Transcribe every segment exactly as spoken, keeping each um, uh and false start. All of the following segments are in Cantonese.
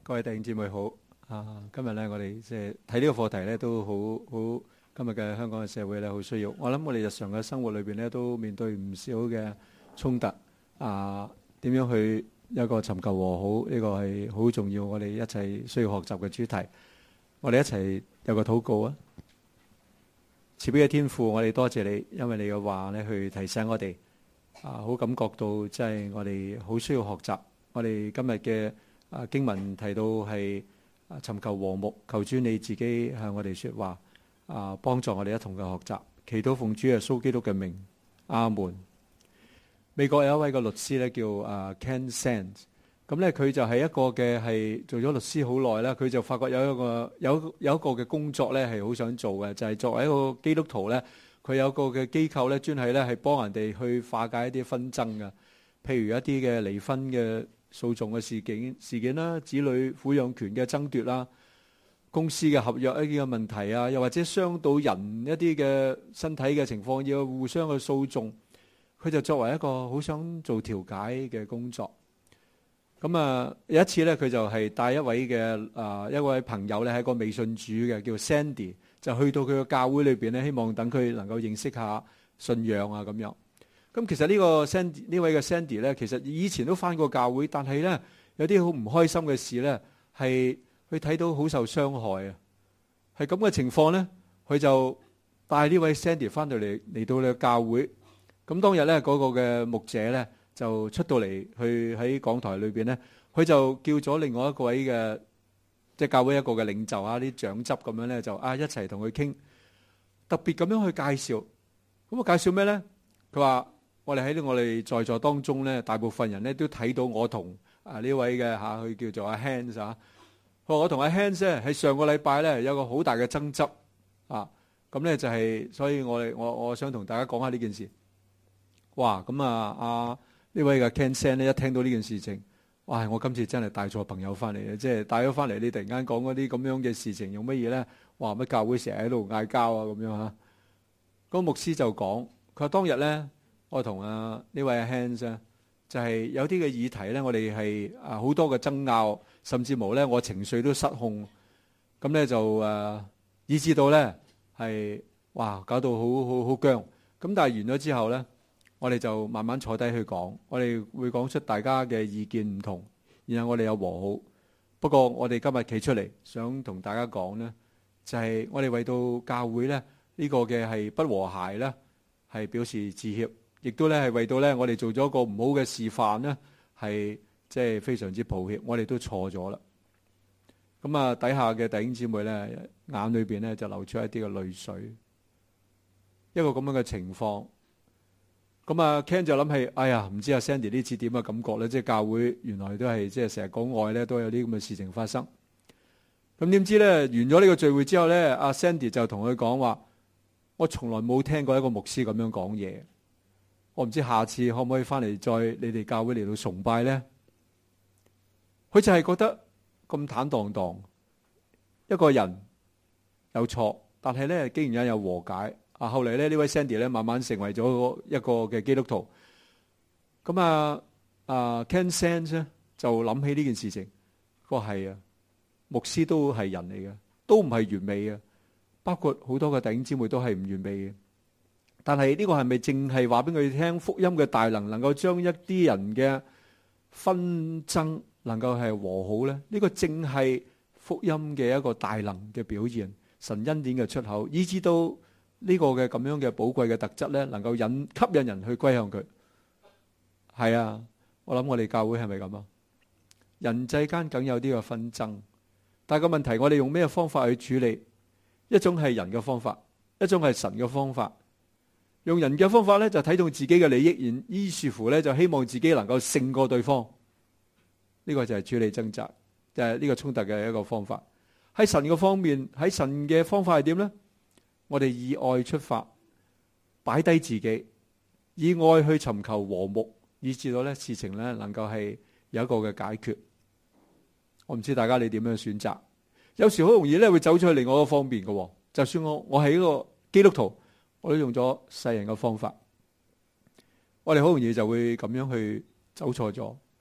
各位弟兄姊妹好啊！今日咧，我哋即係睇呢個課題咧，都好好。今日嘅香港嘅社會咧，好需要。我諗我哋日常嘅生活裏邊咧，都面對唔少嘅衝突啊。點樣去一個尋求和好？呢個係好重要。我哋一齊需要學習嘅主題。我哋一齊有個禱告啊！慈悲嘅天父，我哋多謝你，因為你嘅話咧，去提醒我哋啊，好感覺到即係我哋好需要學習。我哋今日嘅啊經文提到係啊尋求和睦，求主你自己向我哋說話。啊！幫助我哋一同嘅學習，祈禱奉主耶穌基督嘅名，阿門。美國有一位個律師咧，叫啊 Ken Sande，咁咧佢就係一個嘅係做咗律師好耐啦。佢就發覺有一個有有一個嘅工作咧係好想做嘅，就係、是、作為一個基督徒咧，佢有個嘅機構咧，專係咧係幫人哋去化解一啲紛爭嘅，譬如一啲嘅離婚嘅訴訟嘅事件事件啦，子女撫養權嘅爭奪啦。公司嘅合約一啲嘅問題啊，又或者傷到人一啲嘅身體嘅情況，要互相嘅訴訟，佢就作為一個好想做調解嘅工作。咁啊，有一次咧，佢就係帶一位嘅啊一位朋友咧，係一個未信主嘅，叫 Sandy， 就去到佢嘅教會裏邊咧，希望等佢能夠認識下信仰啊咁樣。咁其實呢個 Sandy 呢位嘅 Sandy 咧，其實以前都返過教會，但係咧有啲好唔開心嘅事咧係。佢睇到好受傷害啊，係咁嘅情況咧，佢就帶呢位 Sandy 翻到嚟嚟到呢個教會。咁當日咧嗰個嘅牧者咧就出到嚟去喺講台裏邊咧，佢就叫咗另外一個位嘅即係教會一個嘅領袖啊，啲長執咁樣咧就啊一齊同佢傾，特別咁樣去介紹。咁啊介紹咩咧？佢話我哋喺我哋在座當中咧，大部分人咧都睇到我同啊呢位嘅嚇，佢叫做阿 Hans 啊。我同阿 Hans 咧喺上個禮拜咧有個好大嘅爭執啊，咁咧就係，所以我哋我我想同大家講下呢件事。哇，咁啊啊呢位嘅 Ken Sande 咧一聽到呢件事情，哇！我今次真係帶錯朋友翻嚟嘅，即係帶咗翻嚟，你突然間講嗰啲咁樣嘅事情，用乜嘢咧？哇！乜教會成日喺度嗌交啊咁樣嚇。嗰牧師就講，佢話當日咧，我同啊呢位阿 Hans 咧，就係有啲嘅議題咧，我哋係啊好多嘅爭拗。甚至無咧，我情緒都失控，咁咧就誒，以致到咧係哇，搞到好好好僵。咁但係完咗之後咧，我哋就慢慢坐低去講，我哋會講出大家嘅意見唔同，然後我哋有和好。不過我哋今日企出嚟，想同大家講咧，就係我哋為到教會咧呢個嘅係不和諧咧，係表示致歉，亦都咧係為到咧我哋做咗個唔好嘅示範咧，係。即係非常之抱歉，我哋都錯咗啦。咁啊，底下嘅弟兄姊妹咧，眼裏邊咧就流出一啲嘅淚水，一個咁樣嘅情況。咁啊 Ken 就諗起，哎呀，唔知阿 Sandy 呢次點嘅感覺咧？即係教會原來都係即係成日講愛咧，都有啲咁嘅事情發生。咁點知咧，完咗呢個聚會之後咧，阿 Sandy 就同佢講話：我從來冇聽過一個牧師咁樣講嘢。我唔知下次可唔可以翻嚟再你哋教會嚟到崇拜咧？佢就係覺得咁坦蕩蕩，一個人有錯，但係咧竟然有和解。啊，後嚟咧呢位 Sandy 咧慢慢成為咗一個嘅基督徒。咁啊啊 Ken Sande 咧就諗起呢件事情，佢話係啊，牧師都係人嚟嘅，都唔係完美嘅，包括好多嘅弟兄姊妹都係唔完美嘅。但係呢個係咪淨係話俾佢哋聽福音嘅大能，能夠將一啲人嘅紛爭能夠係和好咧？呢個正係福音嘅一個大能嘅表現，神恩典嘅出口，以至到呢個嘅咁樣嘅寶貴嘅特質咧，能夠引吸引人去歸向佢。係啊，我諗我哋教會係咪咁啊？人際間梗有啲嘅紛爭，但係個問題，我哋用咩方法去處理？一種係人嘅方法，一種係神嘅方法。用人嘅方法咧，就睇到自己嘅利益，然於是乎咧，就希望自己能夠勝過對方。呢個就係處理掙扎，就係呢個衝突嘅一個方法。喺神嘅方面，喺神嘅方法係點咧？我哋以愛出發，擺低自己，以愛去尋求和睦，以至到咧事情咧能夠係有一個嘅解決。我唔知大家你點樣選擇？有時好容易咧會走出去另外一個方面嘅。就算我我係一個基督徒，我都用咗世人嘅方法，我哋好容易就會咁樣去走錯咗。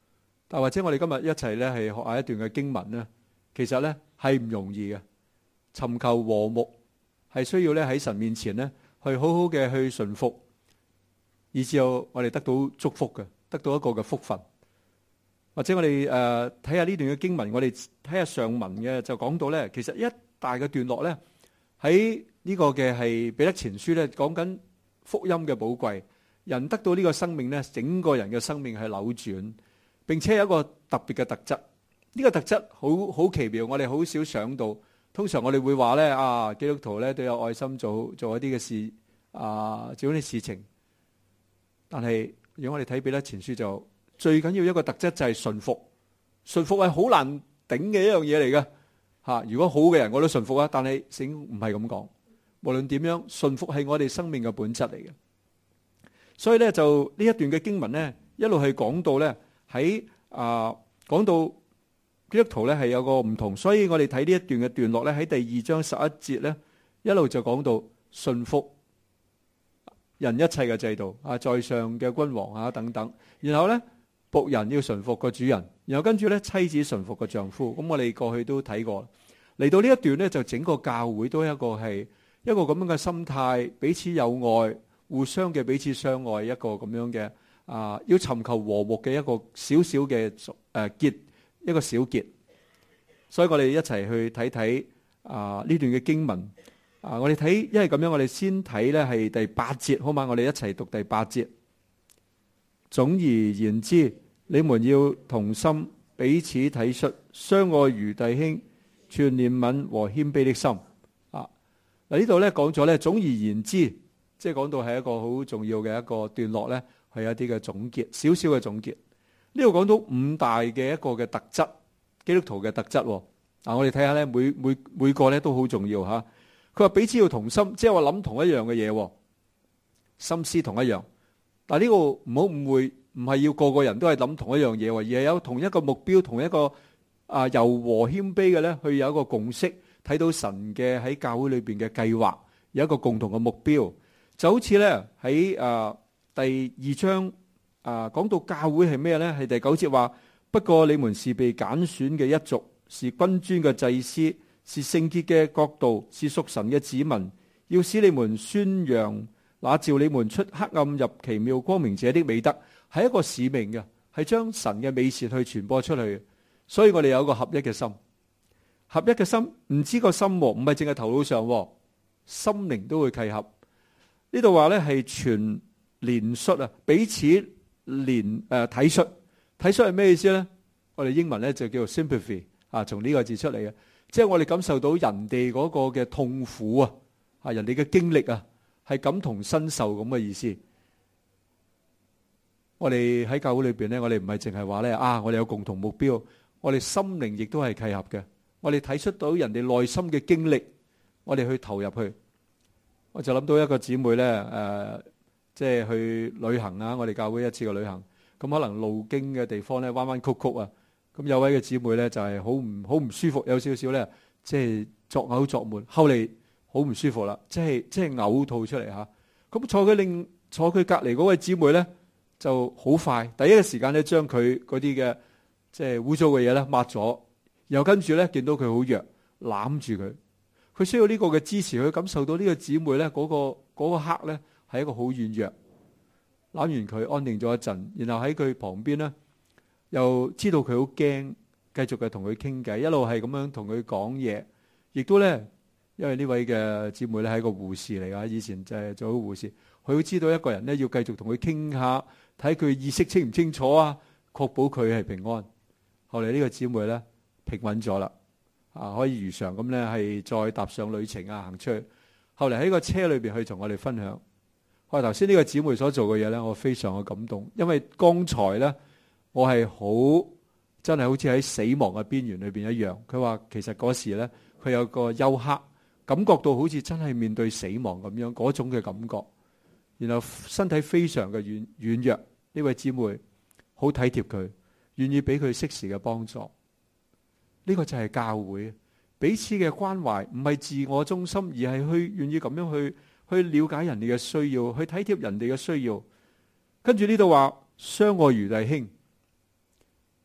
但或者我哋今日一齊咧係學下一段嘅經文咧，其實咧係唔容易嘅。尋求和睦係需要咧喺神面前咧去好好嘅去順服，以至有我哋得到祝福嘅，得到一個嘅福分。或者我哋誒睇下呢段嘅經文，我哋睇下上文嘅就講到咧，其實一大嘅段落咧喺呢個嘅係彼得前書咧講緊福音嘅寶貴，人得到呢個生命咧，整個人嘅生命係扭轉，並且有一個特別嘅特質。呢個特質好好奇妙，我哋好少想到。通常我哋會話咧啊，基督徒咧都有愛心做做一啲嘅事啊，做一啲事情。但係如果我哋睇彼得前書就最緊要一個特質就係順服，順服係好難頂嘅一樣嘢嚟嘅吓。如果好嘅人我都順服啊，但係聖經唔係咁講。無論點樣，順服係我哋生命嘅本質嚟嘅。所以咧就呢一段嘅經文咧，一路係講到咧喺啊講到基督徒咧係有個唔同。所以我哋睇呢一段嘅段落咧喺第二章十一節咧，一路就講到順服人一切嘅制度啊，在上嘅君王啊等等。然後咧僕人要順服個主人，然後跟住咧妻子順服個丈夫。咁我哋過去都睇過，嚟到呢一段咧就整個教會都一個係一個咁樣嘅心態，彼此有愛，互相嘅彼此相愛，一個咁樣嘅啊，要尋求和睦嘅一個小小嘅誒結，一個小結。所以我哋一齊去睇睇啊呢段嘅經文啊，我哋睇，因為咁樣，我哋先睇咧係第八節，好嘛？我哋一齊讀第八節。總而言之，你們要同心，彼此體恤，相愛如弟兄，存憐憫和謙卑的心。啊，嗱呢度咧講咗咧，總而言之，即係講到係一個好重要嘅一個段落咧，係一啲嘅總結，少少嘅總結。呢度講到五大嘅一個嘅特質，基督徒嘅特質。嗱，我哋睇下咧，每每每個咧都好重要吓。佢話彼此要同心，即係話諗同一樣嘅嘢，心思同一樣。但係呢個唔好誤會，唔係要個個人都係諗同一樣嘢，而係有同一個目標，同一個啊柔和謙卑嘅咧，去有一個共識，睇到神嘅喺教會裏邊嘅計劃，有一個共同嘅目標。就好似咧喺啊第二章啊講到教會係咩咧？係第九節話：不過你們是被揀選嘅一族，是君尊嘅祭司，是聖潔嘅國度，是屬神嘅子民，要使你們宣揚那召你們出黑暗入奇妙光明者的美德，係一個使命嘅，係將神嘅美善去傳播出去。所以我哋有一個合一嘅心，合一嘅心，唔知個心唔係淨係頭腦上，心靈都會契合。呢度話咧係全憐恤啊，彼此憐誒、呃、體恤，體恤係咩意思咧？我哋英文咧就叫做 sympathy 啊，從呢個字出嚟嘅，即係我哋感受到人哋嗰個嘅痛苦啊，啊人哋嘅經歷啊。係感同身受咁嘅意思。我哋喺教會裏邊咧，我哋唔係淨係話咧啊，我哋有共同目標，我哋心靈亦都係契合嘅。我哋睇出到人哋內心嘅經歷，我哋去投入去。我就諗到一個姊妹咧，誒、呃，即係去旅行啊。我哋教會一次嘅旅行，咁可能路經嘅地方咧彎彎曲曲啊。咁有位嘅姊妹咧就係好唔好唔舒服，有少少咧即係作嘔作悶。後嚟好唔舒服啦，即係即係嘔吐出嚟吓。咁坐佢另坐佢隔籬嗰位姊妹咧，就好快第一個時間咧，將佢嗰啲嘅即係污糟嘅嘢咧抹咗，然後跟住咧見到佢好弱，攬住佢。佢需要呢個嘅支持，佢感受到呢個姊妹咧嗰個嗰個刻咧係一個好軟弱。攬完佢安定咗一陣，然後喺佢旁邊咧又知道佢好驚，繼續嘅同佢傾偈，一路係咁樣同佢講嘢，亦都咧。因為呢位嘅姊妹咧係一個護士嚟噶，以前就係做咗護士，佢會知道一個人咧要繼續同佢傾下，睇佢意識清唔清楚啊，確保佢係平安。後嚟呢個姊妹咧平穩咗啦，啊可以如常咁咧係再踏上旅程啊，行出去。後嚟喺個車裏邊去同我哋分享，我話頭先呢個姊妹所做嘅嘢咧，我非常嘅感動，因為剛才咧我係好真係好似喺死亡嘅邊緣裏邊一樣。佢話其實嗰時咧佢有個休克。感覺到好似真係面對死亡咁樣嗰種嘅感覺，然後身體非常嘅軟軟弱。呢位姊妹好體貼佢，願意俾佢適時嘅幫助。呢個就係教會彼此嘅關懷，唔係自我中心，而係去願意咁樣去去了解人哋嘅需要，去體貼人哋嘅需要。跟住呢度話相愛如弟兄，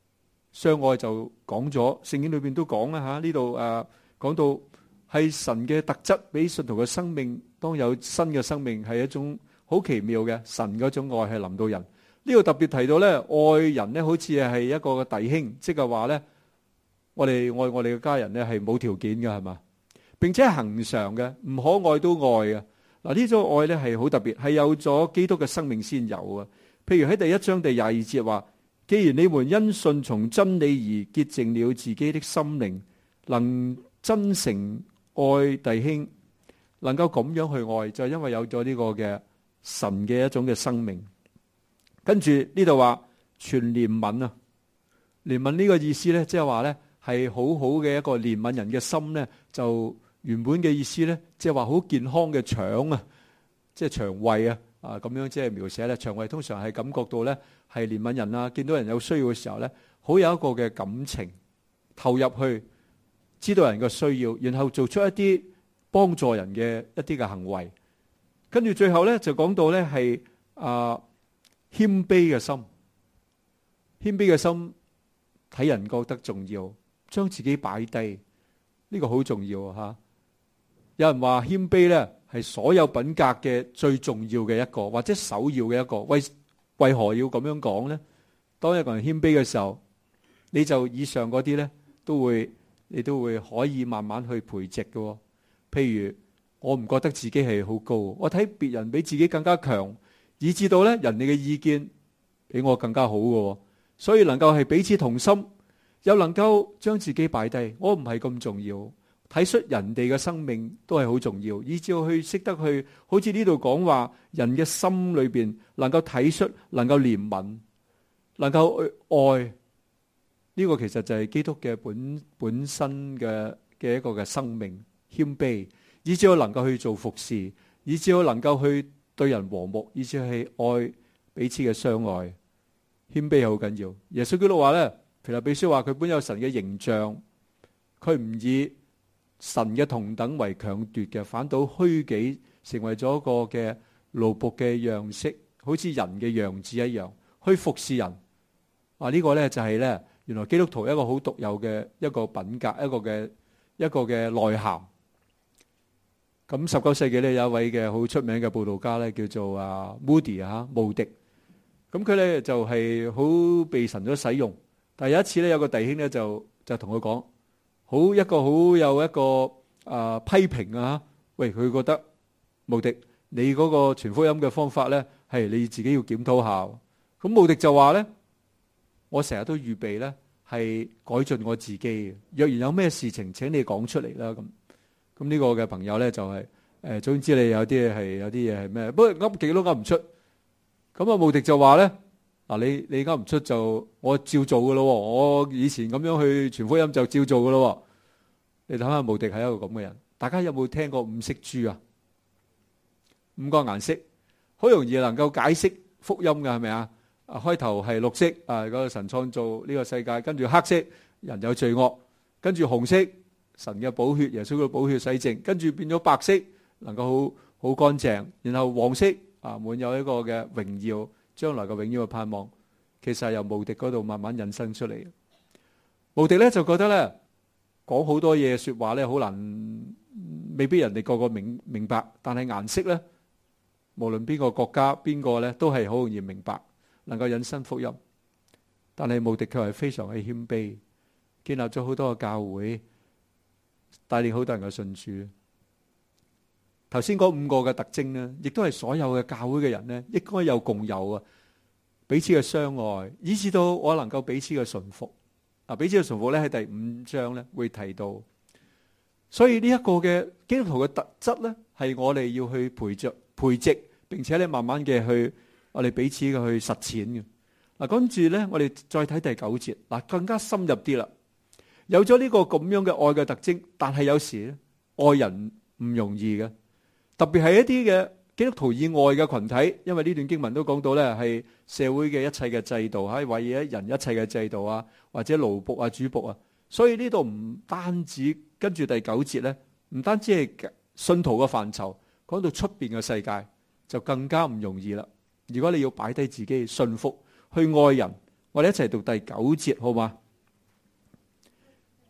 相愛就講咗，聖經裏邊都講啦吓，呢度誒講到係神嘅特質，俾信徒嘅生命當有新嘅生命，係一種好奇妙嘅神嗰種愛係臨到人。呢度特別提到咧，愛人咧好似係一個弟兄，即係話咧，我哋愛我哋嘅家人咧係冇條件嘅，係嘛，並且係恆常嘅，唔可愛都愛嘅。嗱，呢種愛咧係好特別，係有咗基督嘅生命先有啊。譬如喺第一章第廿二節話，既然你們因信從真理而潔淨了自己的心靈，能真誠愛弟兄，能夠咁樣去愛，就係因為有咗呢個嘅神嘅一種嘅生命。跟住呢度話全憐憫啊，憐憫呢個意思咧，即係話咧係好好嘅一個憐憫人嘅心咧，就原本嘅意思咧，即係話好健康嘅腸啊，即係腸胃啊，啊咁樣即係描寫咧，腸胃通常係感覺到咧係憐憫人啊，見到人有需要嘅時候咧，好有一個嘅感情投入去，知道人嘅需要，然後做出一啲幫助人嘅一啲嘅行為。跟住最後咧就講到咧係啊。謙卑嘅心，謙卑嘅心睇人覺得重要，將自己擺低，呢個好重要吓。有人話謙卑咧係所有品格嘅最重要嘅一個，或者首要嘅一個。為為何要咁樣講咧？當一個人謙卑嘅時候，你就以上嗰啲咧都會，你都會可以慢慢去培植嘅。譬如我唔覺得自己係好高，我睇別人比自己更加強。以至到咧，人哋嘅意見比我更加好嘅，所以能夠係彼此同心，又能夠將自己擺低，我唔係咁重要，體恤人哋嘅生命都係好重要。以至去識得去，好似呢度講話，人嘅心裏邊能夠體恤，能夠憐憫，能夠去愛，呢個其實就係基督嘅本本身嘅嘅一個嘅生命謙卑，以至我能夠去做服侍，以至我能夠去對人和睦，以至係愛彼此嘅相愛，謙卑係好緊要。耶穌基督話咧，腓立比書話佢本有神嘅形象，佢唔以神嘅同等為強奪嘅，反倒虛己，成為咗一個嘅奴僕嘅樣式，好似人嘅樣子一樣，去服侍人。啊，呢個咧就係咧，原來基督徒一個好獨有嘅一個品格，一個嘅一個嘅內涵。咁十九世紀咧有一位嘅好出名嘅佈道家咧，叫做啊 Moody 啊慕迪。咁佢咧就係好被神所使用。但係有一次咧，有個弟兄咧就就同佢講，好一個好有一個啊批評啊，喂，佢覺得慕迪你嗰個傳福音嘅方法咧係你自己要檢討下。咁慕迪就話咧，我成日都預備咧係改進我自己，若然有咩事情請你講出嚟啦咁。咁呢個嘅朋友咧就係、是、誒，總之你有啲係有啲嘢係咩？不過噏極都噏唔出。咁啊，慕迪就話咧，嗱，你你噏唔出就我照做噶咯。我以前咁樣去傳福音就照做噶咯。你睇下慕迪係一個咁嘅人。大家有冇聽過五色珠啊？五個顏色好容易能夠解釋福音嘅係咪啊？啊，開頭係綠色啊，嗰個神創造呢個世界，跟住黑色人有罪惡，跟住紅色。神嘅寶血，耶穌嘅寶血洗淨，跟住變咗白色，能夠好好乾淨，然後黃色啊，滿有一個嘅榮耀，將來嘅榮耀嘅盼望，其實係由慕迪嗰度慢慢引申出嚟。慕迪咧就覺得咧講好多嘢說話咧好難，未必人哋個個明明白，但係顏色咧，無論邊個國家邊個咧都係好容易明白，能夠引申福音。但係慕迪卻係非常嘅謙卑，建立咗好多嘅教會。帶領好多人嘅信主。頭先嗰五個嘅特徵呢，亦都係所有嘅教會嘅人呢，應該有共有啊，彼此嘅相愛，以至到我能夠彼此嘅順服。啊，彼此嘅順服咧喺第五章咧會提到。所以呢一個嘅基督徒嘅特質咧，係我哋要去培植、培植，並且咧慢慢嘅去我哋彼此嘅去實踐嘅。嗱，跟住咧，我哋再睇第九節，嗱，更加深入啲啦。有咗呢個咁樣嘅愛嘅特徵，但係有時咧愛人唔容易嘅，特別係一啲嘅基督徒以外嘅群體，因為呢段經文都講到咧係社會嘅一切嘅制度，喺為咗人一切嘅制度啊，或者奴僕啊、主僕啊，所以呢度唔單止跟住第九節咧，唔單止係信徒嘅範疇，講到出邊嘅世界就更加唔容易啦。如果你要擺低自己信服去愛人，我哋一齊讀第九節好嘛？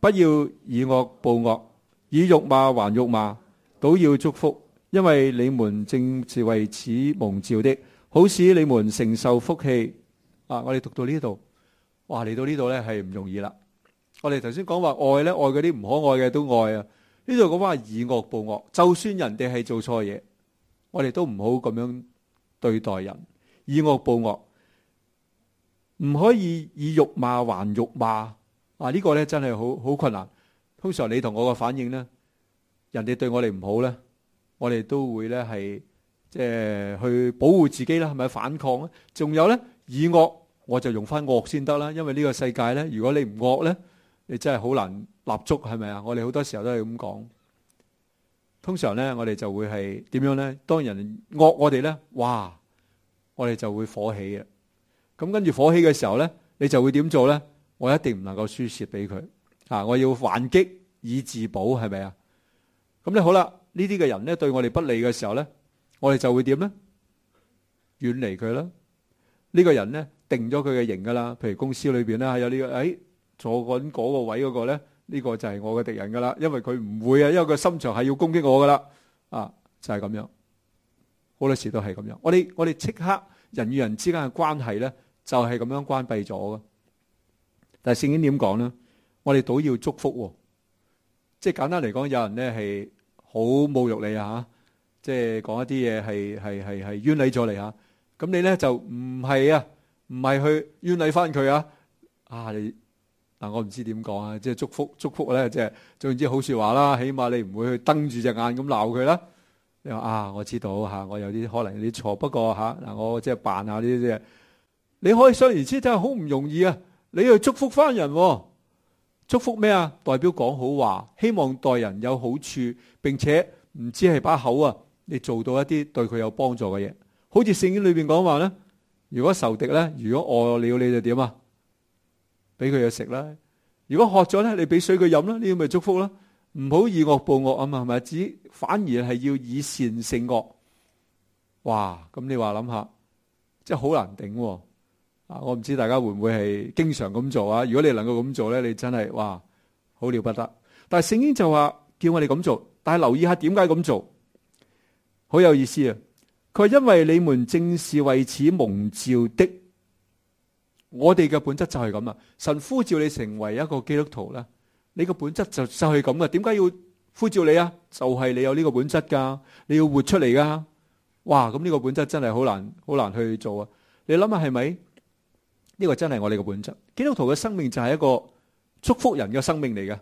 不要以惡報惡，以辱罵還辱罵，倒要祝福，因為你們正是為此蒙召的，好使你們承受福氣。啊，我哋讀到呢度，哇，嚟到呢度咧係唔容易啦。我哋頭先講話愛咧，愛嗰啲唔可愛嘅都愛啊。呢度講話以惡報惡，就算人哋係做錯嘢，我哋都唔好咁樣對待人，以惡報惡，唔可以以辱罵還辱罵。啊，呢個咧真係好好困難。通常你同我嘅反應咧，人哋對我哋唔好咧，我哋都會咧係即係去保護自己啦，係咪反抗咧？仲有咧，以惡我就用翻惡先得啦，因為呢個世界咧，如果你唔惡咧，你真係好難立足，係咪啊？我哋好多時候都係咁講。通常咧，我哋就會係點樣咧？當人惡我哋咧，哇，我哋就會火起嘅。咁跟住火起嘅時候咧，你就會點做咧？我一定唔能夠輸蝕俾佢啊！我要還擊以自保，係咪啊？咁咧好啦，呢啲嘅人咧對我哋不利嘅時候咧，我哋就會點咧？遠離佢啦。呢個人咧定咗佢嘅型噶啦。譬如公司裏邊咧有呢個，誒坐緊嗰個位嗰個咧，呢個就係我嘅敵人噶啦。因為佢唔會啊，因為佢心腸係要攻擊我噶啦。啊，就係咁樣，好多時都係咁樣。我哋我哋即刻人與人之間嘅關係咧，就係咁樣關閉咗噶。但係聖經點講呢？我哋都要祝福，即係簡單嚟講，有人咧係好侮辱你啊，即係講一啲嘢係係係係冤禮咗你啊。咁你咧就唔係啊，唔係去冤禮翻佢啊。啊，你嗱我唔知點講啊，即係祝福祝福咧，即係總之好說話啦。起碼你唔會去瞪住隻眼咁鬧佢啦。你話啊，我知道吓，我有啲可能有啲錯，不過吓嗱，我即係扮下呢啲嘢。你可以想而知，真係好唔容易啊！你要祝福翻人，祝福咩啊？代表講好話，希望待人有好處，並且唔止係把口啊，你做到一啲對佢有幫助嘅嘢。好似聖經裏邊講話咧，如果仇敵咧，如果餓了你就點啊？俾佢嘢食啦。如果渴咗咧，你俾水佢飲啦，呢啲咪祝福啦。唔好以惡報惡啊嘛，係咪？只反而係要以善勝惡。哇！咁你話諗下，真係好難頂。我唔知大家會唔會係經常咁做啊？如果你能夠咁做咧，你真係哇好了不得。但係聖經就話叫我哋咁做，但係留意下點解咁做，好有意思啊！佢話因為你們正是為此蒙召的，我哋嘅本質就係咁啊！神呼召你成為一個基督徒咧，你個本質就就係咁啊！點解要呼召你啊？就係你有呢個本質噶，你要活出嚟噶。哇！咁呢個本質真係好難好難去做啊！你諗下係咪？呢個真係我哋嘅本質，基督徒嘅生命就係一個祝福人嘅生命嚟嘅。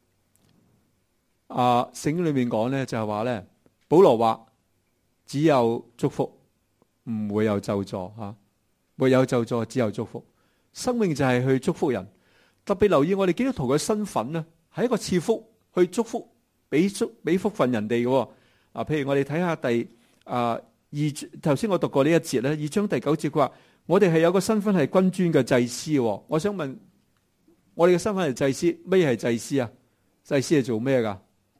啊，聖經裏面講咧就係話咧，保羅話只有祝福，唔會有咒詛吓，沒有咒詛，只有祝福。生命就係去祝福人，特別留意我哋基督徒嘅身份咧，係一個賜福去祝福，俾祝俾福分人哋嘅。啊，譬如我哋睇下第啊二頭先我讀過呢一節咧，二章第九節佢話。我哋係有個身份係君尊嘅祭司，我想問，我哋嘅身份係祭司，乜嘢係祭司啊？祭司係做咩噶？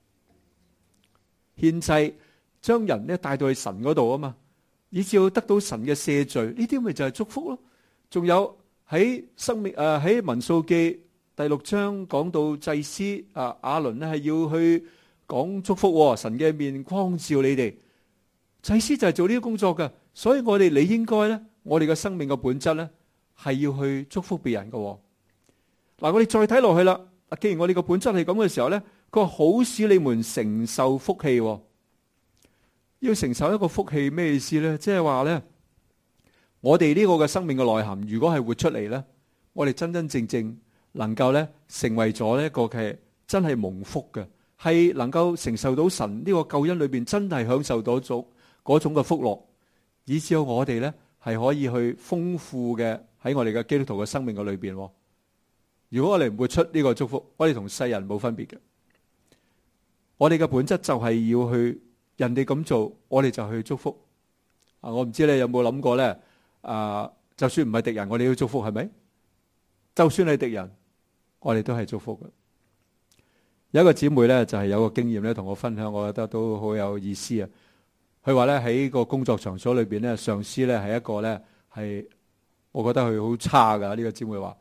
獻祭，將人咧帶到去神嗰度啊嘛，以至要得到神嘅赦罪，呢啲咪就係祝福咯。仲有喺生命誒喺民數記第六章講到祭司啊亞倫咧係要去講祝福，神嘅面光照你哋，祭司就係做呢啲工作噶，所以我哋你應該咧。我哋嘅生命嘅本質咧，係要去祝福別人嘅。嗱，我哋再睇落去啦。既然我哋嘅本質係咁嘅時候咧，佢話好使你們承受福氣。要承受一個福氣咩意思咧？即係話咧，我哋呢個嘅生命嘅內涵，如果係活出嚟咧，我哋真真正正能夠咧成為咗一個嘅真係蒙福嘅，係能夠承受到神呢個救恩裏邊真係享受到種嗰種嘅福樂，以至到我哋咧。係可以去豐富嘅喺我哋嘅基督徒嘅生命嘅裏邊。如果我哋唔會出呢個祝福，我哋同世人冇分別嘅。我哋嘅本質就係要去人哋咁做，我哋就去祝福。啊，我唔知你有冇諗過咧？啊，就算唔係敵人，我哋要祝福係咪？就算係敵人，我哋都係祝福嘅。有一個姊妹咧，就係有個經驗咧，同我分享，我覺得都好有意思啊。佢話咧喺個工作場所裏邊咧，上司咧係一個咧係，我覺得佢好差噶。呢個姊妹話，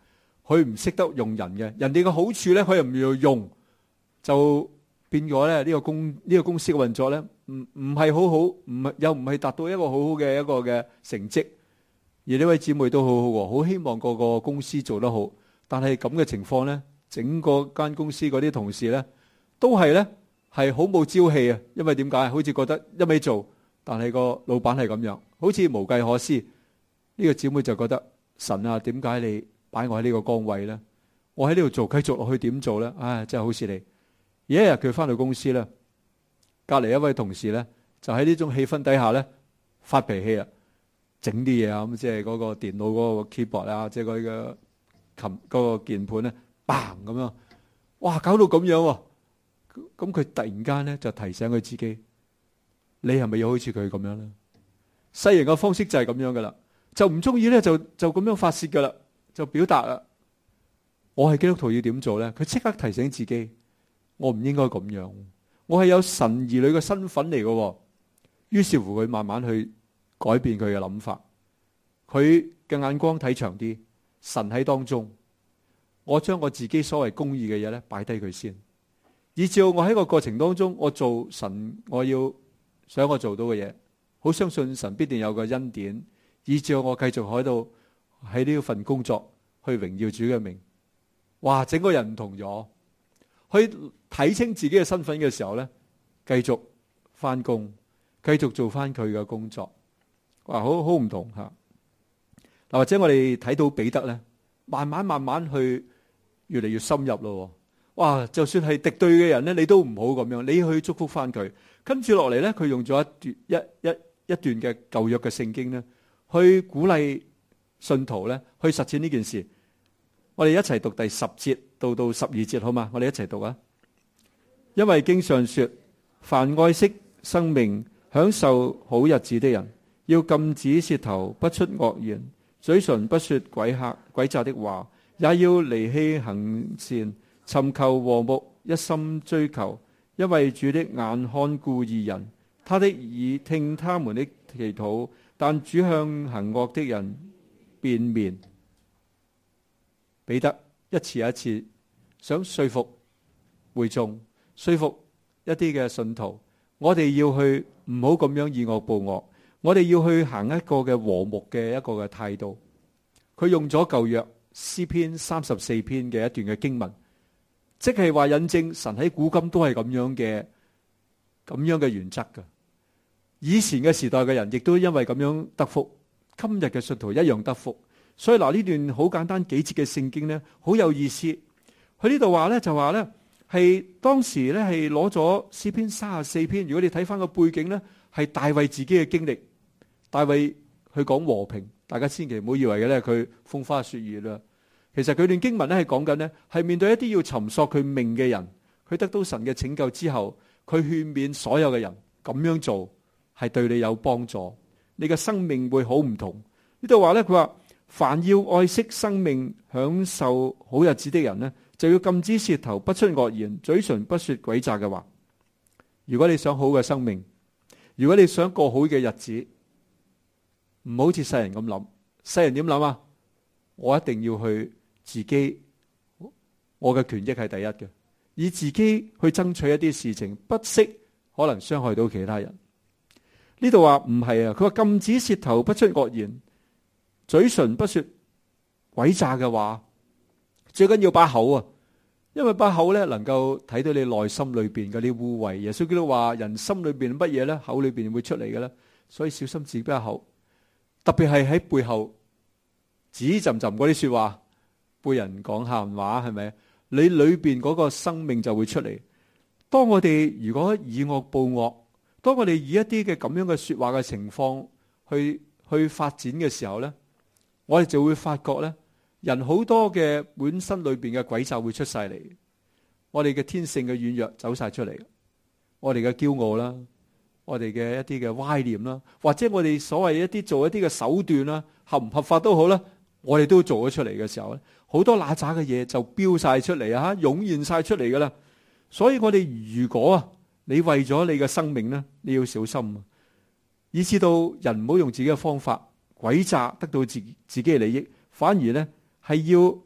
佢唔識得用人嘅，人哋嘅好處咧，佢又唔要用，就變咗咧呢個公呢、呢個公司嘅運作咧，唔唔係好好，唔係又唔係達到一個好好嘅一個嘅成績。而呢位姊妹都好好喎，好希望個個公司做得好，但係咁嘅情況咧，整個間公司嗰啲同事咧，都係咧係好冇朝氣啊！因為點解？好似覺得一味做，但係個老闆係咁樣，好似無計可施。呢個姊妹就覺得神啊，點解你擺我喺呢個崗位咧？我喺呢度做，繼續落去點做咧？唉，真係好事嚟。而一日佢翻到公司咧，隔離一位同事咧，就喺呢種氣氛底下咧發脾氣啊，整啲嘢啊，咁即係嗰個電腦嗰個 keyboard 啊，即係佢嘅琴嗰個鍵盤咧，bang咁樣，哇，搞到咁樣喎！咁佢突然間咧就提醒佢自己，你係咪要好似佢咁樣咧？世人嘅方式就係咁樣噶啦，就唔中意咧就就咁樣發洩噶啦，就表達啦。我係基督徒要點做咧？佢即刻提醒自己，我唔應該咁樣，我係有神兒女嘅身份嚟嘅。於是乎佢慢慢去改變佢嘅諗法，佢嘅眼光睇長啲，神喺當中，我將我自己所謂公義嘅嘢咧擺低佢先。以至我喺個過程當中，我做神我要想我做到嘅嘢，好相信神必定有個恩典，以至我繼續喺度喺呢份工作去榮耀主嘅名。哇！整個人唔同咗，去睇清自己嘅身份嘅時候咧，繼續翻工，繼續做翻佢嘅工作。哇！好好唔同吓。嗱，或者我哋睇到彼得咧，慢慢慢慢去越嚟越深入咯。哇！就算係敵對嘅人咧，你都唔好咁樣，你要去祝福翻佢。跟住落嚟咧，佢用咗一段一一一段嘅舊約嘅聖經咧，去鼓勵信徒咧去實踐呢件事。我哋一齊讀第十節到到十二節好嘛？我哋一齊讀啊！因為經上說，凡愛惜生命、享受好日子的人，要禁止舌頭不出惡言，嘴唇不說詭客詭詐的話，也要離棄行善，尋求和睦，一心追求。因為主的眼看顧義人，他的耳聽他們的祈禱，但主向行惡的人變面。彼得一次一次想說服會眾，說服一啲嘅信徒，我哋要去唔好咁樣以惡報惡，我哋要去行一個嘅和睦嘅一個嘅態度。佢用咗舊約詩篇三十四篇嘅一段嘅經文，即係話引證神喺古今都係咁樣嘅咁樣嘅原則噶。以前嘅時代嘅人亦都因為咁樣得福，今日嘅信徒一樣得福。所以嗱，呢段好簡單幾節嘅聖經咧，好有意思。佢呢度話咧就話咧係當時咧係攞咗詩篇三十四篇。如果你睇翻個背景咧，係大衛自己嘅經歷。大衛去講和平，大家千祈唔好以為嘅咧佢風花雪月啦。其實佢段經文咧係講緊呢，係面對一啲要尋索佢命嘅人，佢得到神嘅拯救之後，佢勸勉所有嘅人咁樣做係對你有幫助，你嘅生命會好唔同。呢度話咧，佢話凡要愛惜生命、享受好日子的人呢，就要禁止舌頭不出惡言，嘴唇不說詭詐嘅話。如果你想好嘅生命，如果你想過好嘅日子，唔好似世人咁諗。世人點諗啊？我一定要去自己，我嘅權益係第一嘅，以自己去爭取一啲事情，不惜可能傷害到其他人。呢度話唔係啊，佢話禁止舌頭不出惡言，嘴唇不說詭詐嘅話。最緊要把口啊，因為把口咧能夠睇到你內心裏邊嗰啲污穢。耶穌基督話人心裏邊乜嘢咧，口裏邊會出嚟嘅咧，所以小心自己把口，特別係喺背後指浸浸嗰啲說話，背人講閒話，係咪？你裏邊嗰個生命就會出嚟。當我哋如果以惡報惡，當我哋以一啲嘅咁樣嘅說話嘅情況去去發展嘅時候咧，我哋就會發覺咧，人好多嘅本身裏邊嘅詭詐會出晒嚟，我哋嘅天性嘅軟弱走晒出嚟，我哋嘅驕傲啦，我哋嘅一啲嘅歪念啦，或者我哋所謂一啲做一啲嘅手段啦，合唔合法都好啦，我哋都做咗出嚟嘅時候咧，好多揦渣嘅嘢就飆晒出嚟啊，湧現晒出嚟噶啦。所以我哋如果啊，你為咗你嘅生命咧，你要小心啊，以至到人唔好用自己嘅方法詭詐得到自己自己嘅利益，反而咧係要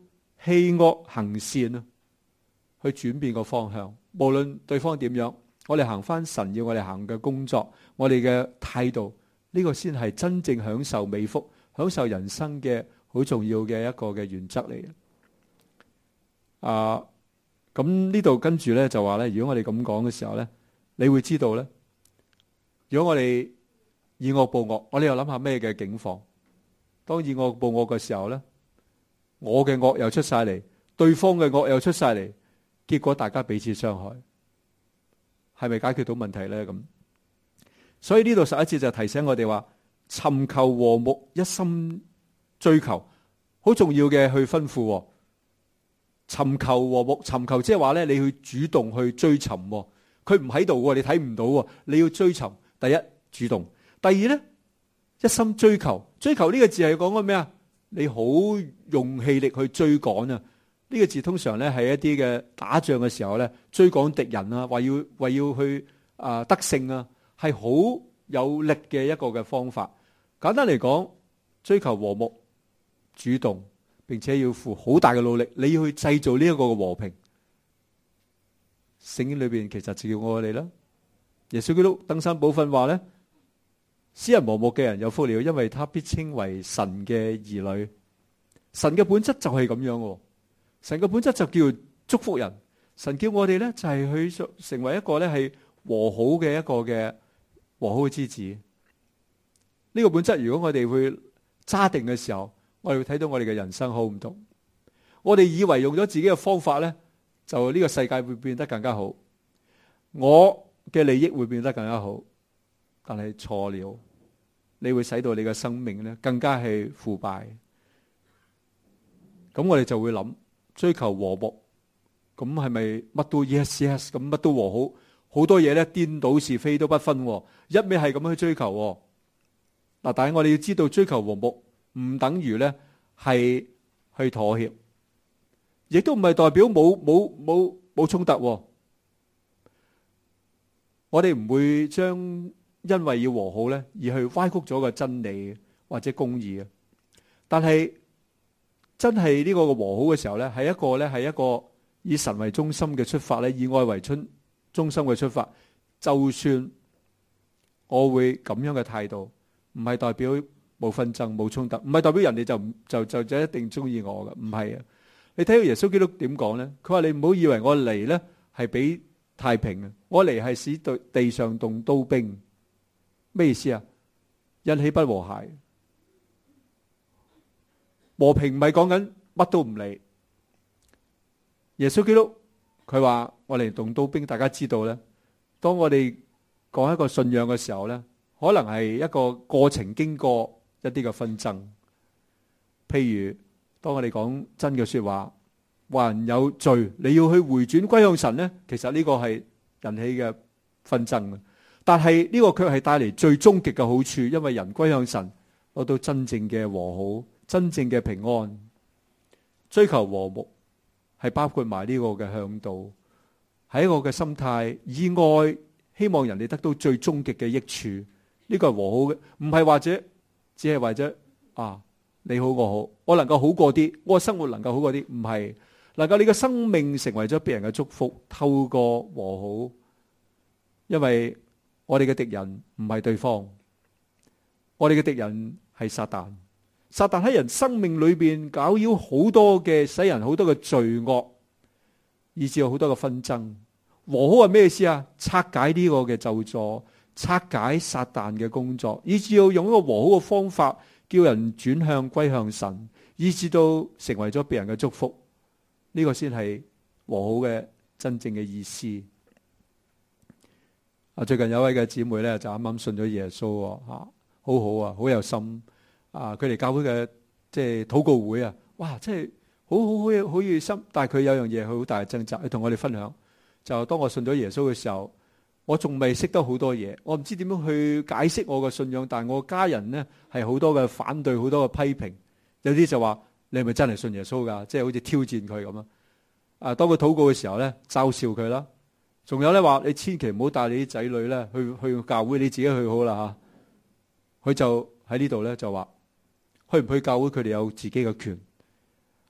棄惡行善啊，去轉變個方向。無論對方點樣，我哋行翻神要我哋行嘅工作，我哋嘅態度，呢個先係真正享受美福、享受人生嘅好重要嘅一個嘅原則嚟嘅。啊，咁呢度跟住咧就話咧，如果我哋咁講嘅時候咧，你會知道咧，如果我哋以惡報惡，我哋又諗下咩嘅境況？當以惡報惡嘅時候咧，我嘅惡又出晒嚟，對方嘅惡又出晒嚟，結果大家彼此傷害，係咪解決到問題咧？咁，所以呢度十一節就提醒我哋話，尋求和睦，一心追求，好重要嘅去吩咐。尋求和睦，尋求即係話咧，你去主動去追尋，佢唔喺度，你睇唔到，你要追尋。第一，主動；第二咧，一心追求。追求呢個字係講緊咩啊？你好用氣力去追趕啊！呢個字通常咧係一啲嘅打仗嘅時候咧，追趕敵人啊，話要為要去啊得勝啊，係好有力嘅一個嘅方法。簡單嚟講，追求和睦，主動，並且要付好大嘅努力，你要去製造呢一個嘅和平。聖經裏邊其實就叫我哋啦。耶穌基督登山寶訓話咧，使人和睦嘅人有福了，因為他必稱為神嘅兒女。神嘅本質就係咁樣，神嘅本質就叫祝福人。神叫我哋咧就係去成為一個咧係和好嘅一個嘅和好嘅之子。呢個本質如果我哋會揸定嘅時候，我哋會睇到我哋嘅人生好唔同。我哋以為用咗自己嘅方法咧，就呢個世界會變得更加好，我嘅利益會變得更加好，但係錯了，你會使到你嘅生命咧更加係腐敗。咁我哋就會諗，追求和睦，咁係咪乜都 yes yes 咁乜都和好？好多嘢咧顛倒是非都不分，一味係咁去追求。嗱，但係我哋要知道，追求和睦唔等於咧係去妥協，亦都唔係代表冇冇冇冇衝突。我哋唔會將因為要和好咧而去歪曲咗個真理或者公義嘅。但係真係呢個和好嘅時候咧，係一個咧係一個以神為中心嘅出發咧，以愛為春中心嘅出發。就算我會咁樣嘅態度，唔係代表冇紛爭冇衝突，唔係代表人哋就就就就一定中意我嘅，唔係啊！你睇到耶穌基督點講咧？佢話你唔好以為我嚟咧係俾太平啊，我嚟係使對地上動刀兵。咩意思啊？引起不和諧。和平唔係講緊乜都唔理。耶穌基督佢話我嚟動刀兵，大家知道咧。當我哋講一個信仰嘅時候咧，可能係一個過程，經過一啲嘅紛爭。譬如當我哋講真嘅說話，話人有罪，你要去回轉歸向神咧，其實呢個係引起嘅紛爭。但係呢個卻係帶嚟最終極嘅好處，因為人歸向神，攞到真正嘅和好，真正嘅平安。追求和睦係包括埋呢個嘅向導，係一個嘅心態，以愛希望人哋得到最終極嘅益處。呢個係和好嘅，唔係或者只係為咗啊你好我好，我能夠好過啲，我嘅生活能夠好過啲，唔係能夠你嘅生命成為咗別人嘅祝福，透過和好。因為我哋嘅敵人唔係對方，我哋嘅敵人係撒旦。撒旦喺人生命裏邊搞擾好多嘅，使人好多嘅罪惡，以至有好多嘅紛爭。和好係咩意思啊？拆解呢個嘅咒詛，拆解撒旦嘅工作，以至要用一個和好嘅方法，叫人轉向歸向神，以至到成為咗別人嘅祝福。呢、這個先係和好嘅真正嘅意思。啊，最近有位嘅姊妹咧就啱啱信咗耶穌，吓、啊、好好啊，好有心啊！佢哋教會嘅即係禱告會啊，哇，即係好好好有好熱心。但係佢有樣嘢，佢好大嘅掙扎，佢同我哋分享。就當我信咗耶穌嘅時候，我仲未識得好多嘢，我唔知點樣去解釋我嘅信仰。但係我家人呢係好多嘅反對，好多嘅批評。有啲就話你係咪真係信耶穌噶？即係好似挑戰佢咁啊！啊，當佢禱告嘅時候咧，嘲笑佢啦。仲有咧話你千祈唔好帶你啲仔女咧去去教會，你自己去好啦吓。佢就喺呢度咧就話去唔去教會，佢哋有自己嘅權。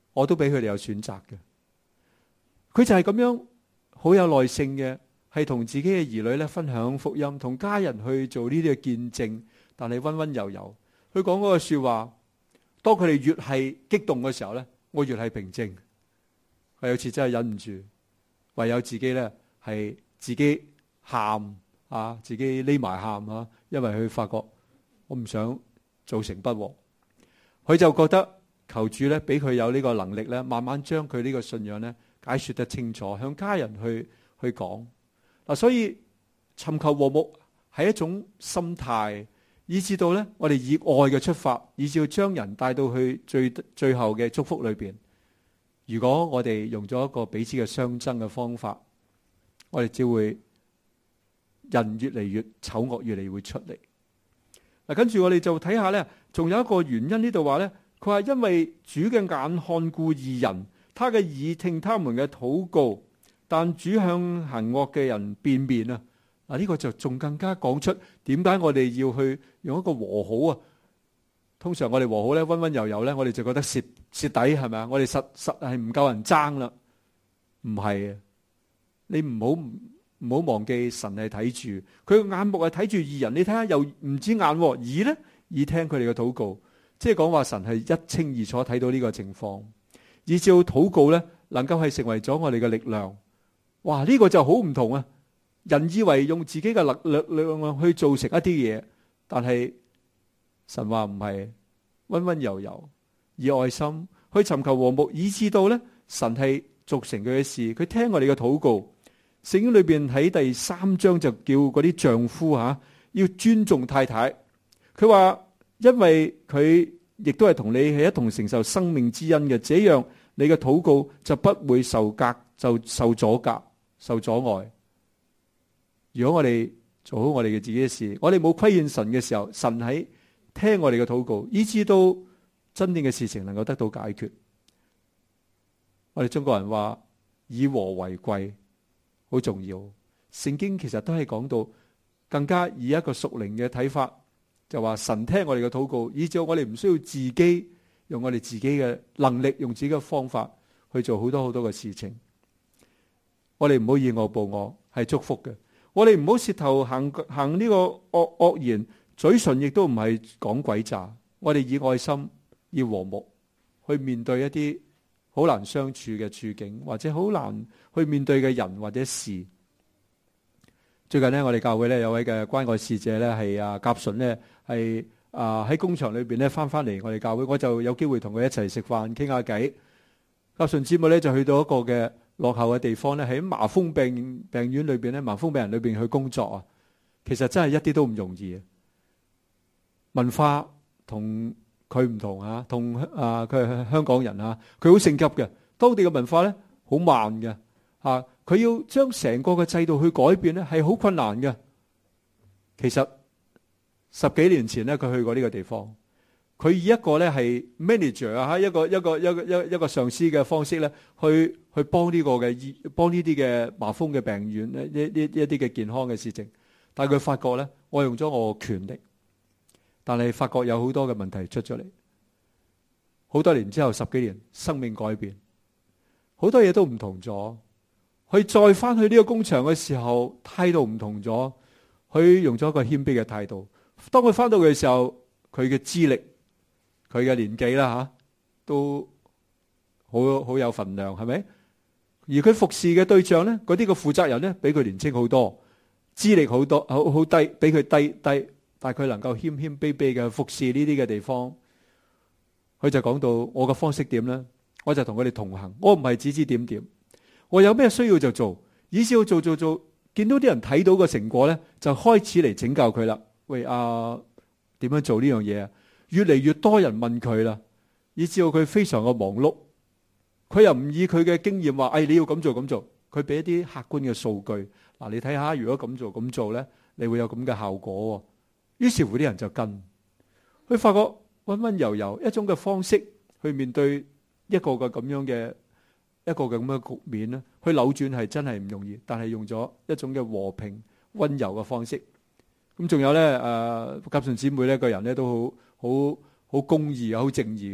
我都俾佢哋有選擇嘅。佢就係咁樣好有耐性嘅，係同自己嘅兒女咧分享福音，同家人去做呢啲嘅見證，但係溫溫柔柔。佢講嗰個說話，當佢哋越係激動嘅時候咧，我越係平靜。佢有次真係忍唔住，唯有自己咧係自己喊啊，自己匿埋喊啊，因為佢發覺我唔想造成不和。佢就覺得求主咧俾佢有呢個能力咧，慢慢將佢呢個信仰咧解說得清楚，向家人去去講嗱。所以尋求和睦係一種心態，以至到咧我哋以愛嘅出發，以至要將人帶到去最最後嘅祝福裏邊。如果我哋用咗一個彼此嘅相爭嘅方法，我哋只會人越嚟越醜惡，越嚟越會出嚟。嗱，跟住我哋就睇下咧，仲有一個原因呢度話咧，佢話因為主嘅眼看顧義人，他嘅耳聽他們嘅禱告，但主向行惡嘅人變面啊！嗱，呢個就仲更加講出點解我哋要去用一個和好啊？通常我哋和好咧，溫溫柔柔咧，我哋就覺得蝕蝕底係咪啊？我哋實實係唔夠人爭啦，唔係啊！你唔好唔好忘記神係睇住，佢個眼目係睇住義人。你睇下又唔止眼，耳咧耳聽佢哋嘅禱告，即係講話神係一清二楚睇到呢個情況，以至到禱告咧能夠係成為咗我哋嘅力量。哇！呢個就好唔同啊！人以為用自己嘅力力量去做成一啲嘢，但係神話唔係，溫溫柔柔以愛心去尋求和睦，以致到咧神係做成佢嘅事，佢聽我哋嘅禱告。聖經裏邊喺第三章就叫嗰啲丈夫吓、啊、要尊重太太。佢話因為佢亦都係同你係一同承受生命之恩嘅，這樣你嘅禱告就不會受隔就受阻隔受阻礙。如果我哋做好我哋嘅自己嘅事，我哋冇虧欠神嘅時候，神喺聽我哋嘅禱告，以致到真正嘅事情能夠得到解決。我哋中國人話以和為貴，好重要。聖經其實都係講到更加以一個屬靈嘅睇法，就話神聽我哋嘅禱告，以致我哋唔需要自己用我哋自己嘅能力，用自己嘅方法去做好多好多嘅事情。我哋唔好以惡報惡，係祝福嘅。我哋唔好舌頭行行呢個惡惡言，嘴唇亦都唔係講詭詐。我哋以愛心，以和睦去面對一啲好難相處嘅處境，或者好難去面對嘅人或者事。最近呢，我哋教會呢有位嘅關愛使者呢係啊甲順呢係啊喺工場裏邊呢翻翻嚟我哋教會，我就有機會同佢一齊食飯傾下偈。甲順姊妹呢就去到一個嘅落後嘅地方咧，喺麻風病病院裏邊咧，麻風病人裏邊去工作啊，其實真係一啲都唔容易。文化同佢唔同啊，同啊佢係香港人啊，佢好性急嘅。當地嘅文化咧好慢嘅啊，佢要將成個嘅制度去改變咧，係好困難嘅。其實十幾年前咧，佢去過呢個地方。佢以一個咧係 manager 啊，一個一個一個一一個上司嘅方式咧，去去幫呢個嘅醫幫呢啲嘅麻風嘅病院咧，一一一啲嘅健康嘅事情。但係佢發覺咧，我用咗我嘅權力，但係發覺有好多嘅問題出咗嚟。好多年之後，十幾年，生命改變，好多嘢都唔同咗。佢再翻去呢個工場嘅時候，態度唔同咗。佢用咗一個謙卑嘅態度。當佢翻到嘅時候，佢嘅資歷。佢嘅年紀啦吓，都好好有份量，係咪？而佢服侍嘅對象咧，嗰啲嘅負責人咧，比佢年青好多，資歷好多，好好低，比佢低低，但係佢能夠謙謙卑卑嘅服侍呢啲嘅地方。佢就講到我嘅方式點咧，我就同佢哋同行，我唔係指指點點，我有咩需要就做，以至要做做做，見到啲人睇到個成果咧，就開始嚟請教佢啦。喂，啊，點樣做呢樣嘢啊？越嚟越多人問佢啦，以至到佢非常嘅忙碌。佢又唔以佢嘅經驗話，哎，你要咁做咁做。佢俾一啲客觀嘅數據。嗱，你睇下，如果咁做咁做咧，你會有咁嘅效果。於是乎啲人就跟。佢發覺溫溫柔柔一種嘅方式去面對一個嘅咁樣嘅一個嘅咁嘅局面咧，去扭轉係真係唔容易。但係用咗一種嘅和平溫柔嘅方式。咁仲有咧，誒，甲順姊妹呢個人咧都好好好公義啊，好正義噶。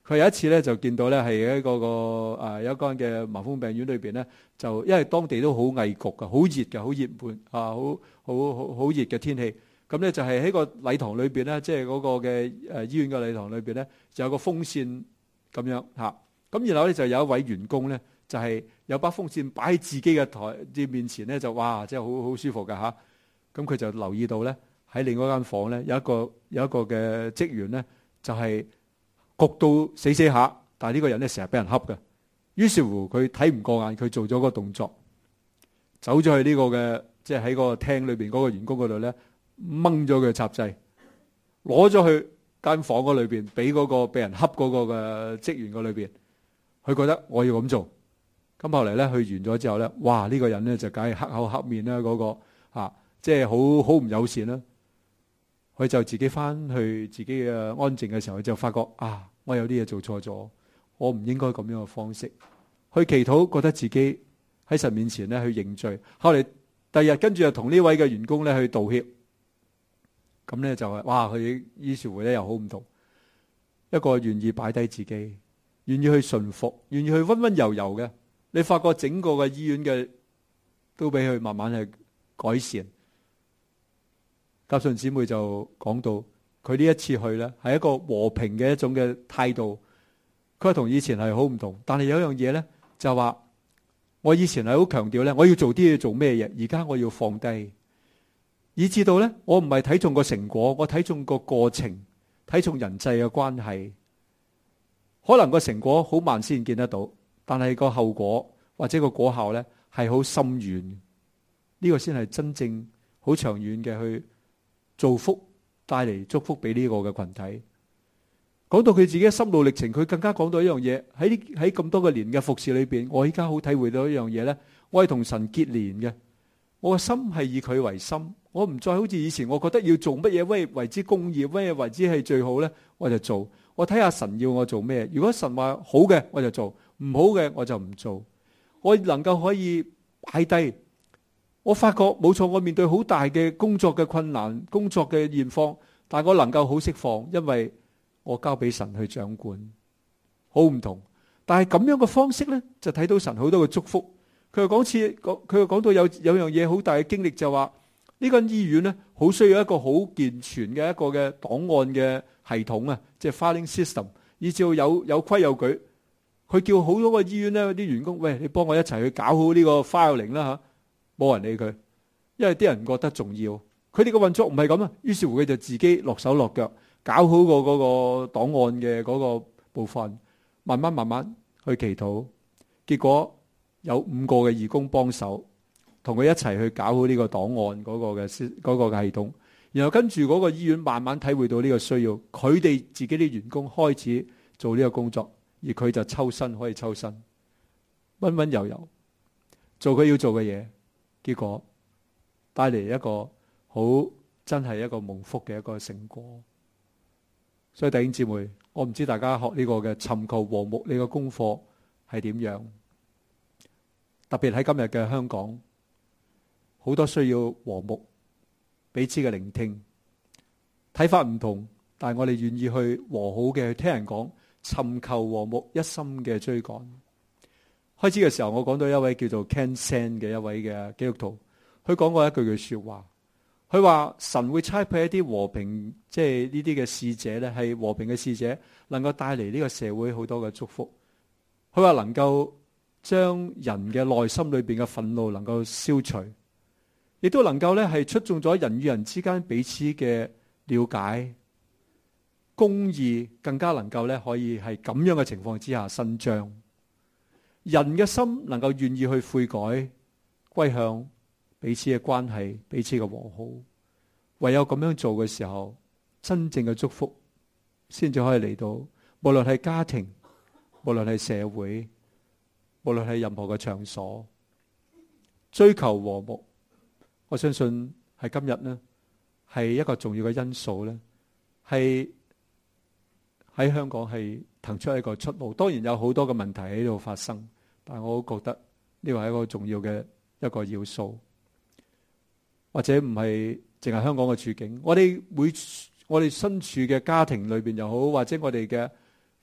佢有一次咧就見到咧係喺嗰個誒有一間嘅麻風病院裏邊咧，就因為當地都好翳焗噶，好熱嘅，好熱悶啊，好好好好熱嘅天氣。咁咧就係喺個禮堂裏邊咧，即係嗰個嘅誒醫院嘅禮堂裏邊咧，就有個風扇咁樣嚇。咁然後咧就有一位員工咧，就係有把風扇擺喺自己嘅台啲面前咧，就哇，真係好好舒服㗎嚇。咁佢就留意到咧，喺另外一間房咧有一個有一個嘅職員咧，就係焗到死死下，但係呢個人咧成日俾人恰嘅。於是乎佢睇唔過眼，佢做咗個動作，走咗去呢個嘅即係喺個廳裏邊嗰個員工嗰度咧，掹咗佢插掣，攞咗去間房嗰裏邊，俾嗰個俾人恰嗰個嘅職員嗰裏邊。佢覺得我要咁做，咁後嚟咧，佢完咗之後咧，哇！呢個人咧就梗係黑口黑面啦，嗰個啊，即係好好唔友善啦。佢就自己翻去自己嘅安靜嘅時候，佢就發覺啊，我有啲嘢做錯咗，我唔應該咁樣嘅方式去祈禱，覺得自己喺神面前咧去認罪。後嚟第日跟住就同呢位嘅員工咧去道歉，咁咧就係哇！佢於是乎咧又好唔同，一個願意擺低自己，願意去順服，願意去溫溫柔柔嘅，你發覺整個嘅醫院嘅都俾佢慢慢去改善。嘉信姊妹就講到，佢呢一次去咧係一個和平嘅一種嘅態度。佢話同以前係好唔同，但係有一樣嘢咧就話，我以前係好強調咧，我要做啲嘢做咩嘢，而家我要放低，以至到咧我唔係睇重個成果，我睇重個過程，睇重人際嘅關係。可能個成果好慢先見得到，但係個後果或者個果效咧係好深遠。呢個先係真正好長遠嘅去造福，帶嚟祝福俾呢個嘅群體。講到佢自己嘅心路歷程，佢更加講到一樣嘢，喺喺咁多個年嘅服侍裏邊，我依家好體會到一樣嘢咧，我係同神結連嘅，我嘅心係以佢為心，我唔再好似以前我覺得要做乜嘢為為之公義，乜嘢為之係最好咧，我就做。我睇下神要我做咩，如果神話好嘅我就做，唔好嘅我就唔做。我能夠可以擺低，我發覺冇錯，我面對好大嘅工作嘅困難，工作嘅現況，但係我能夠好釋放，因為我交俾神去掌管，好唔同。但係咁樣嘅方式咧，就睇到神好多嘅祝福。佢又講次，佢又講到有有樣嘢好大嘅經歷，就話呢間醫院咧，好需要一個好健全嘅一個嘅檔案嘅系統啊，即係 filing system， 以至有有規有矩。佢叫好多個醫院咧啲員工，喂，你幫我一齊去搞好呢個 filing 啦吓，冇人理佢，因為啲人覺得重要。佢哋嘅運作唔係咁啊，於是乎佢就自己落手落腳搞好個嗰個檔案嘅嗰個部分，慢慢慢慢去祈禱。結果有五個嘅義工幫手，同佢一齊去搞好呢個檔案嗰個嘅嗰個嘅系統。然後跟住嗰個醫院慢慢體會到呢個需要，佢哋自己啲員工開始做呢個工作，而佢就抽身可以抽身，溫溫柔柔做佢要做嘅嘢，結果帶嚟一個好真係一個蒙福嘅一個成果。所以弟兄姊妹，我唔知大家學呢個嘅尋求和睦呢個功課係點樣，特別喺今日嘅香港，好多需要和睦。彼此嘅聆聽，睇法唔同，但係我哋願意去和好嘅去聽人講，尋求和睦，一心嘅追趕。開始嘅時候，我講到一位叫做 Ken Sen 嘅一位嘅基督徒，佢講過一句句說話，佢話神會差派一啲和平，即係呢啲嘅使者咧，係和平嘅使者，能夠帶嚟呢個社會好多嘅祝福。佢話能夠將人嘅內心裏邊嘅憤怒能夠消除。亦都能夠咧係出眾咗人與人之間彼此嘅了解，公義更加能夠咧可以係咁樣嘅情況之下伸張，人嘅心能夠願意去悔改，歸向彼此嘅關係，彼此嘅和好。唯有咁樣做嘅時候，真正嘅祝福先至可以嚟到。無論係家庭，無論係社會，無論係任何嘅場所，追求和睦。我相信係今日呢，係一個重要嘅因素呢，係喺香港係騰出一個出路。當然有好多嘅問題喺度發生，但係我都覺得呢個係一個重要嘅一個要素。或者唔係淨係香港嘅處境，我哋每我哋身處嘅家庭裏邊又好，或者我哋嘅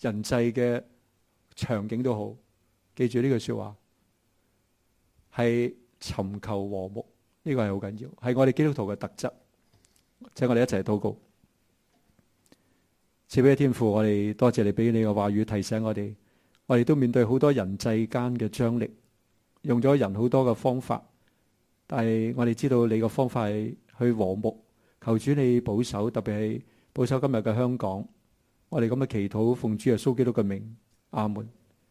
人際嘅場景都好，記住呢句說話，係尋求和睦，呢個係好緊要，係我哋基督徒嘅特質。請我哋一齊禱告。賜俾天父，我哋多謝你俾你嘅話語提醒我哋，我哋都面對好多人際間嘅張力，用咗人好多嘅方法，但係我哋知道你嘅方法係去和睦，求主你保守，特別係保守今日嘅香港。我哋咁嘅祈禱奉主耶穌基督嘅名，阿門。